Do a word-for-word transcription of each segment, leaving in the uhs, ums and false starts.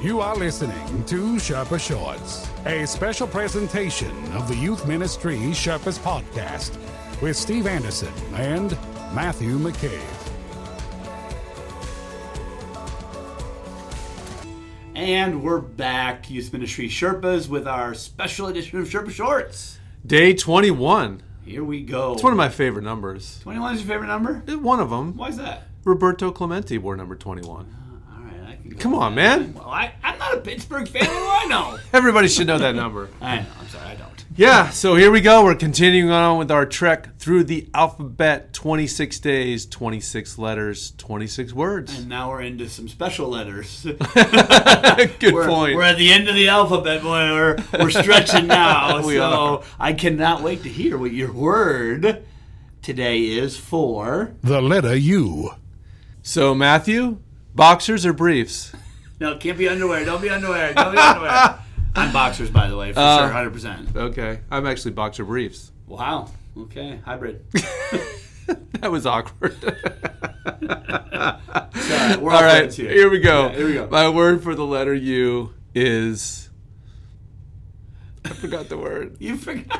You are listening to Sherpa Shorts, a special presentation of the Youth Ministry Sherpas Podcast with Steve Anderson and Matthew McCabe. And we're back, Youth Ministry Sherpas, with our special edition of Sherpa Shorts. Day twenty-one. Here we go. It's one of my favorite numbers. twenty-one is your favorite number? One of them. Why is that? Roberto Clemente wore number twenty-one. Uh, all right, I can go Come on, that. man. Well, I, I'm not a Pittsburgh fan. What do I know? Everybody should know that number. I know. I'm sorry, I don't. Yeah, so here we go. We're continuing on with our trek through the alphabet. twenty-six days, twenty-six letters, twenty-six words. And now we're into some special letters. Good we're, point. We're at the end of the alphabet, boy. We're, we're stretching now. We so are. I cannot wait to hear what your word today is for. The letter U. So, Matthew, boxers or briefs? No, it can't be underwear. Don't be underwear. Don't be underwear. I'm boxers, by the way, for Uh, sure, one hundred percent. Okay, I'm actually boxer briefs. Wow. Okay. Hybrid. That was awkward. Sorry, we're all, All right, friends here. here we go. Yeah, here we go. My word for the letter U is... I forgot the word. You forgot.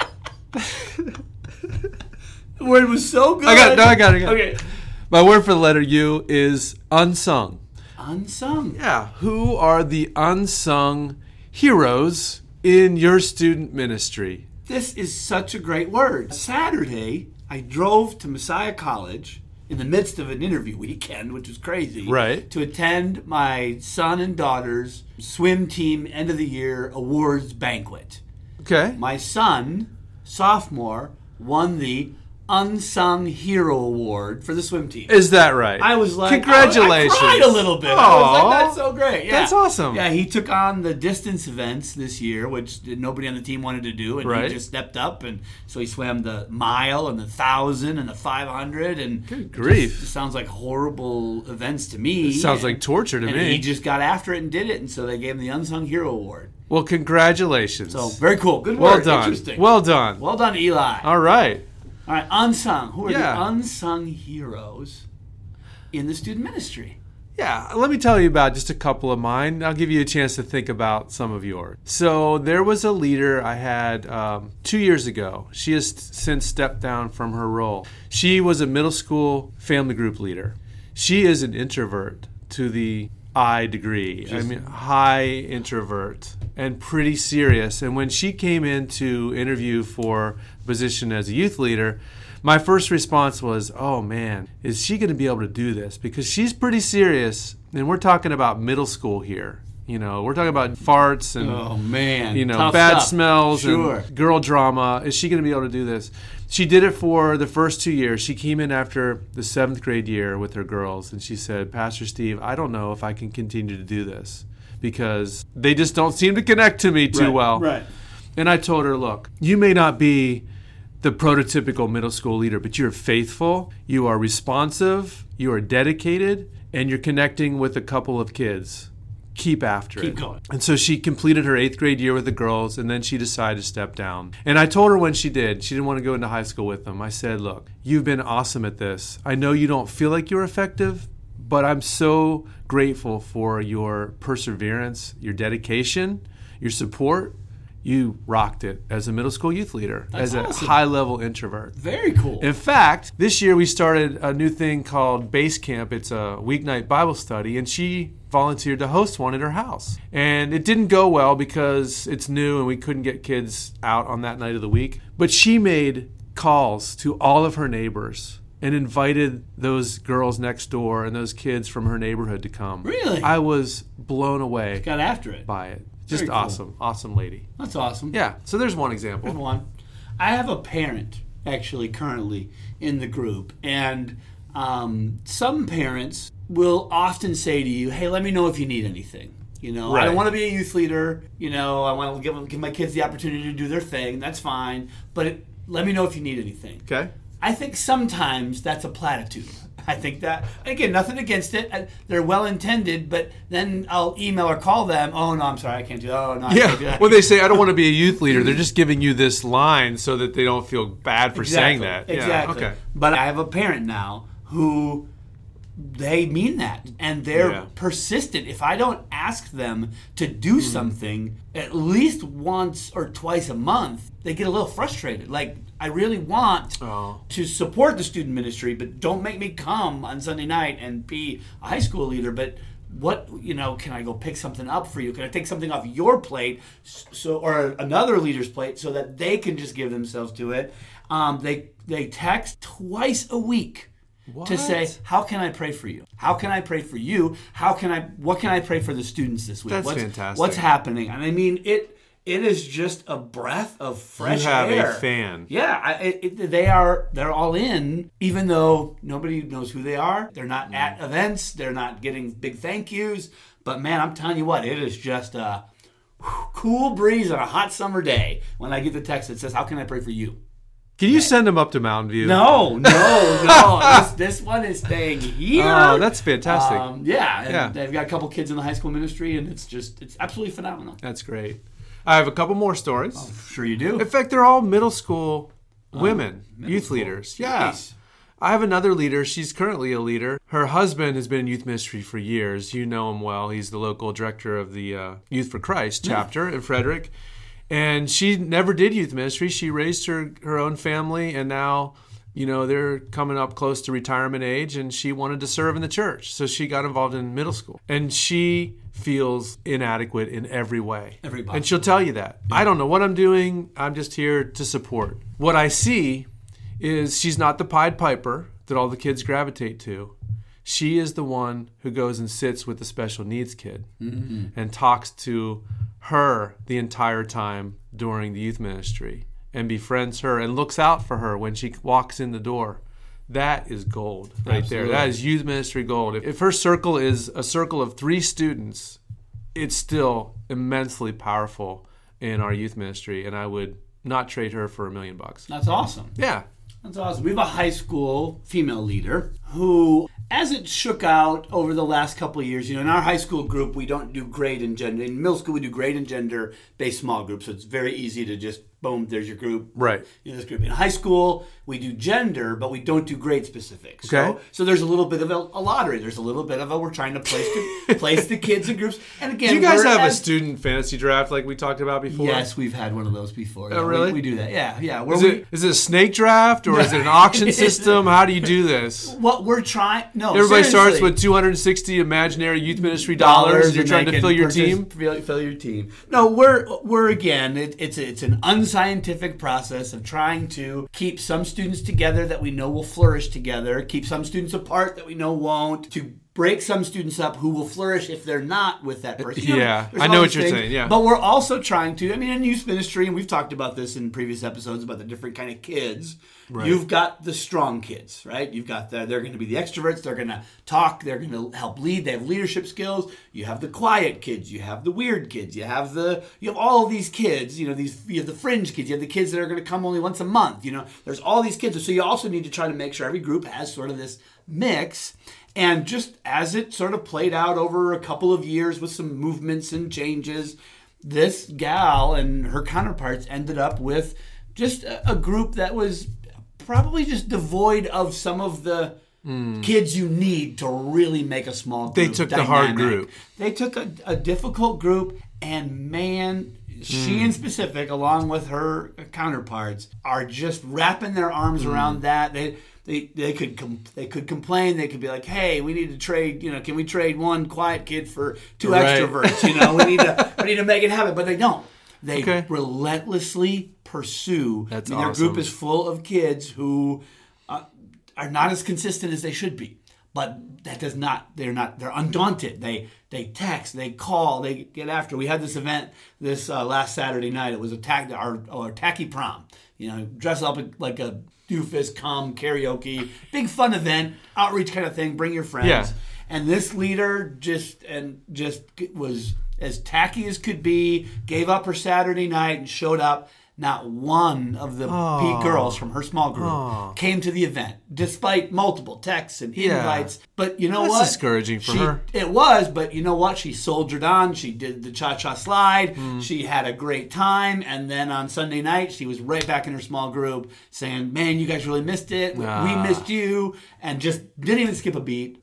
The word was so good. I got it. No, I got it. I got it. Okay. My word for the letter U is unsung. Unsung. Yeah. Who are the unsung heroes in your student ministry? This is such a great word. Saturday, I drove to Messiah College in the midst of an interview weekend, which was crazy. Right. To attend my son and daughter's swim team end of the year awards banquet. Okay. My son, sophomore, won the Unsung Hero Award for the swim team. Is that right? I was like, congratulations. I, I cried a little bit. I was like, that's so great. Yeah. That's awesome. Yeah, he took on the distance events this year, which nobody on the team wanted to do, and Right. he just stepped up, and so he swam the mile and the thousand and the five hundred, and Good it grief. just- it sounds like horrible events to me. It sounds and, like torture to and me. he just got after it and did it, and so they gave him the Unsung Hero Award. Well, congratulations. So very cool. Good well work. done. Interesting. Well done. well done, Eli. All right. All right, unsung. Who are Yeah. the unsung heroes in the student ministry? Yeah, let me tell you about just a couple of mine. I'll give you a chance to think about some of yours. So there was a leader I had um, two years ago. She has since stepped down from her role. She was a middle school family group leader. She is an introvert to the I degree. I mean, high introvert and pretty serious. And when she came in to interview for a position as a youth leader, my first response was, oh man, is she going to be able to do this? Because she's pretty serious, and we're talking about middle school here. You know, we're talking about farts and, Oh, man. you know, Tough bad stuff. smells Sure. and girl drama. Is she going to be able to do this? She did it for the first two years. She came in after the seventh grade year with her girls, and she said, Pastor Steve, I don't know if I can continue to do this because they just don't seem to connect to me too Right, well. right. And I told her, look, you may not be the prototypical middle school leader, but you're faithful, you are responsive, you are dedicated, and you're connecting with a couple of kids. Keep after Keep it. going. And so she completed her eighth grade year with the girls, and then she decided to step down. And I told her when she did, she didn't want to go into high school with them. I said, look, you've been awesome at this. I know you don't feel like you're effective, but I'm so grateful for your perseverance, your dedication, your support. You rocked it as a middle school youth leader, That's as a awesome. high-level introvert. Very cool. In fact, this year we started a new thing called Base Camp. It's a weeknight Bible study, and she volunteered to host one at her house. And it didn't go well because it's new and we couldn't get kids out on that night of the week. But she made calls to all of her neighbors and invited those girls next door and those kids from her neighborhood to come. Really? I was blown away Got after it. by it. Just Very cool. awesome. Awesome lady. That's awesome. Yeah, so there's one Good example. one. I have a parent actually currently in the group, and um, some parents will often say to you, hey, let me know if you need anything. You know, I Right. don't want to be a youth leader. You know, I want to give, give my kids the opportunity to do their thing. That's fine. But it, let me know if you need anything. Okay. I think sometimes that's a platitude. I think that, again, nothing against it. I- They're well-intended, but then I'll email or call them. Oh, no, I'm sorry, I can't do that. Oh, no, I can't do Yeah, that. when they say, I don't want to be a youth leader, they're just giving you this line so that they don't feel bad for saying that. Yeah, Exactly. okay. But I have a parent now who they mean that, and they're Yeah. persistent. If I don't ask them to do mm. something at least once or twice a month, they get a little frustrated. Like, I really want oh. to support the student ministry, but don't make me come on Sunday night and be a high school leader. But what, you know, can I go pick something up for you? Can I take something off your plate, so or another leader's plate, so that they can just give themselves to it? Um, they they text twice a week. What? To say, how can I pray for you? How can I pray for you? How can I? What can I pray for the students this week? That's what's, fantastic. What's happening? And I mean, it. It is just a breath of fresh air. You have air. a fan. Yeah, I, it, they are. They're all in, even though nobody knows who they are. They're not mm. at events. They're not getting big thank yous. But man, I'm telling you what, it is just a cool breeze on a hot summer day when I get the text that says, "How can I pray for you?" Can you send them up to Mountain View? No, no, no. this, this one is staying here. Oh, that's fantastic. Um, yeah, and yeah. they've got a couple kids in the high school ministry, and it's just, it's absolutely phenomenal. That's great. I have a couple more stories. Oh, sure you do. In fact, they're all middle school women, oh, middle youth school. leaders. Jeez. Yeah. I have another leader. She's currently a leader. Her husband has been in youth ministry for years. You know him well. He's the local director of the uh, Youth for Christ chapter yeah. in Frederick. And she never did youth ministry. She raised her, her own family, and now, you know, they're coming up close to retirement age, and she wanted to serve in the church. So she got involved in middle school. And she feels inadequate in every way. Every and she'll tell you that. Yeah. I don't know what I'm doing. I'm just here to support. What I see is she's not the Pied Piper that all the kids gravitate to. She is the one who goes and sits with the special needs kid mm-hmm. and talks to her the entire time during the youth ministry and befriends her and looks out for her when she walks in the door. That is gold right Absolutely. There. That is youth ministry gold. If, if her circle is a circle of three students, it's still immensely powerful in our youth ministry, and I would not trade her for a million bucks. That's awesome. Yeah. That's awesome. We have a high school female leader who, as it shook out over the last couple of years, you know, in our high school group, we don't do grade and gender. In middle school, we do grade and gender-based small groups, so it's very easy to just, boom, there's your group. Right. In this group. In high school, we do gender, but we don't do grade specific. So, okay. so there's a little bit of a, a lottery. There's a little bit of a, we're trying to place the, place the kids in groups. And again, do you guys have as, a student fantasy draft like we talked about before? Yes, we've had one of those before. Oh, yeah, really? We, we do that. Yeah, yeah. Is, we, it, is it a snake draft or is it an auction system? How do you do this? What we're trying, no, Everybody seriously. starts with two hundred sixty imaginary youth ministry dollars. dollars You're trying to fill your team? Fill, fill your team. No, we're, we're again, it, it's, a, it's an unscientific process of trying to keep some students together that we know will flourish together, keep some students apart that we know won't, to break some students up who will flourish if they're not with that person. You know, yeah, I know what you're things. saying, yeah. But we're also trying to, I mean, in youth ministry, and we've talked about this in previous episodes about the different kind of kids. Right. You've got the strong kids, right? You've got the, they're going to be the extroverts, they're going to talk, they're going to help lead, they have leadership skills. You have the quiet kids, you have the weird kids, you have the, you have all of these kids, you know, these, you have the fringe kids, you have the kids that are going to come only once a month, you know, there's all these kids. So you also need to try to make sure every group has sort of this mix. And just as it sort of played out over a couple of years with some movements and changes, this gal and her counterparts ended up with just a, a group that was probably just devoid of some of the mm. kids you need to really make a small group. They took dynamic. the hard group. They took a, a difficult group, and man, she mm. in specific, along with her counterparts, are just wrapping their arms mm. around that. They They they could com- they could complain. They could be like, "Hey, we need to trade. You know, can we trade one quiet kid for two right. extroverts? You know, we need to we need to make it happen." But they don't. They okay. relentlessly pursue. That's I mean, awesome. Their group is full of kids who uh, are not as consistent as they should be. But that does not. They're not. They're undaunted. They they text. They call. They get after. We had this event this uh, last Saturday night. It was a tack our, our tacky prom. You know, dress up like a doofus, come karaoke, big fun event, outreach kind of thing. Bring your friends. Yeah. And this leader just and just was as tacky as could be. Gave up her Saturday night and showed up. Not one of the oh. P girls from her small group oh. came to the event, despite multiple texts and invites. Yeah. But you know That's what? That's discouraging for she, her. It was, but you know what? She soldiered on. She did the cha-cha slide. Mm. She had a great time. And then on Sunday night, she was right back in her small group saying, man, you guys really missed it. Ah. We missed you. And just didn't even skip a beat.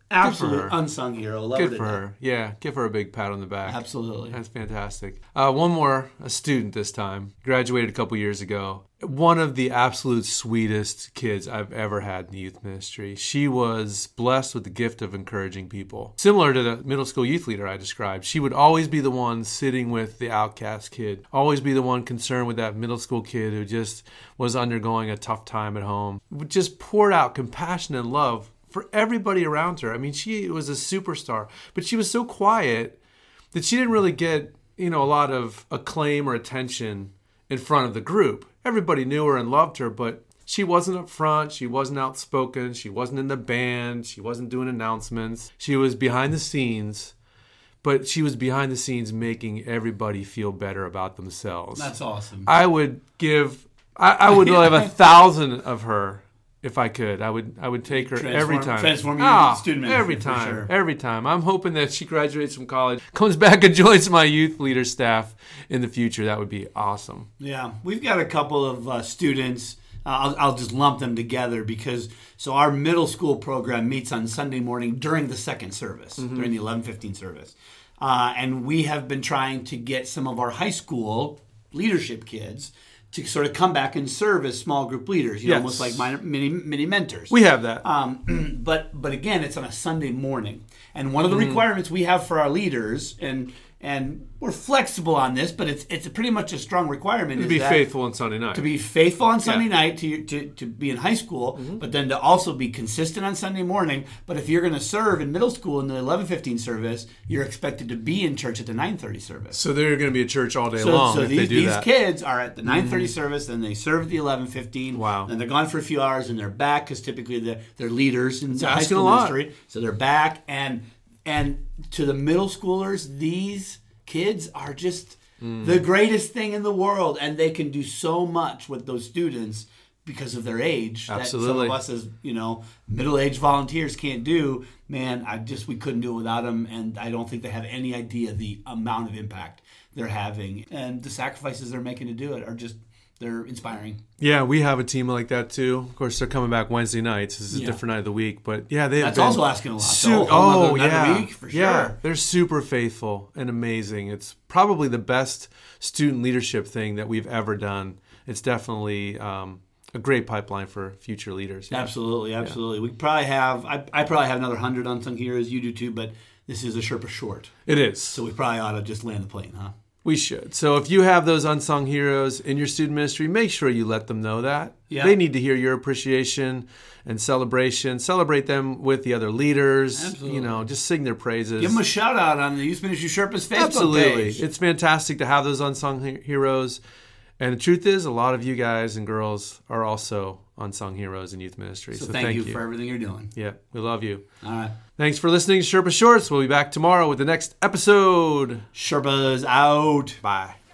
Absolute her. unsung hero. Love Good her for to her. Yeah, give her a big pat on the back. Absolutely. That's fantastic. Uh, one more, a student this time. Graduated a couple years ago. One of the absolute sweetest kids I've ever had in the youth ministry. She was blessed with the gift of encouraging people. Similar to the middle school youth leader I described, she would always be the one sitting with the outcast kid, always be the one concerned with that middle school kid who just was undergoing a tough time at home. Would just poured out compassion and love for everybody around her. I mean, she was a superstar, but she was so quiet that she didn't really get, you know, a lot of acclaim or attention in front of the group. Everybody knew her and loved her, but she wasn't up front. She wasn't outspoken. She wasn't in the band. She wasn't doing announcements. She was behind the scenes, but she was behind the scenes making everybody feel better about themselves. That's awesome. I would give, I, I would have a thousand of her. If I could, I would I would take her Transform, every time. Transform your ah, student ministry, every for time, sure. every time. I'm hoping that she graduates from college, comes back and joins my youth leader staff in the future. That would be awesome. Yeah, we've got a couple of uh, students. Uh, I'll, I'll just lump them together because so our middle school program meets on Sunday morning during the second service, mm-hmm. during the eleven fifteen service, uh, and we have been trying to get some of our high school leadership kids to sort of come back and serve as small group leaders, you know, Yes. almost like minor, mini mini mentors. We have that. Um, but but again, it's on a Sunday morning, and one of the mm. requirements we have for our leaders, and and we're flexible on this, but it's it's a pretty much a strong requirement. To is be that faithful on Sunday night. To be faithful on Sunday Yeah. night, to, to to be in high school, Mm-hmm. but then to also be consistent on Sunday morning. But if you're going to serve in middle school in the eleven fifteen service, you're expected to be in church at the nine thirty service. So they're going to be at church all day So, long so if these, they do these that. kids are at the nine thirty service, then they serve at the eleven fifteen. Wow. Then they're gone for a few hours, and they're back because typically they're, they're leaders in the high asking school a lot. ministry. So they're back, and and to the middle schoolers, these kids are just mm. the greatest thing in the world, and they can do so much with those students because of their age. Absolutely. That some of us as, you know, middle-aged volunteers can't do. Man, I just we couldn't do it without them, and I don't think they have any idea the amount of impact they're having, and the sacrifices they're making to do it are just they're inspiring. Yeah, we have a team like that too. Of course, they're coming back Wednesday nights. This is a Yeah. different night of the week, but yeah, they've That's been also asking a lot. Su- though. A whole oh nother- another yeah, week, for sure. yeah, they're super faithful and amazing. It's probably the best student leadership thing that we've ever done. It's definitely um, a great pipeline for future leaders. Yeah. Absolutely, absolutely. We probably have. I, I probably have another hundred unsung heroes. You do too, but this is a Sherpa short, It is. so we probably ought to just land the plane, huh? We should. So if you have those unsung heroes in your student ministry, make sure you let them know that. Yeah. They need to hear your appreciation and celebration. Celebrate them with the other leaders. Absolutely. You know, just sing their praises. Give them a shout out on the Youth Ministry Sherpa's Facebook Absolutely. page. It's fantastic to have those unsung he- heroes. And the truth is, a lot of you guys and girls are also unsung heroes in youth ministry. So, So, thank, you, for everything you're doing. Yeah, we love you. All right, Thanks for listening to Sherpa Shorts. We'll be back tomorrow with the next episode. Sherpa's out. Bye.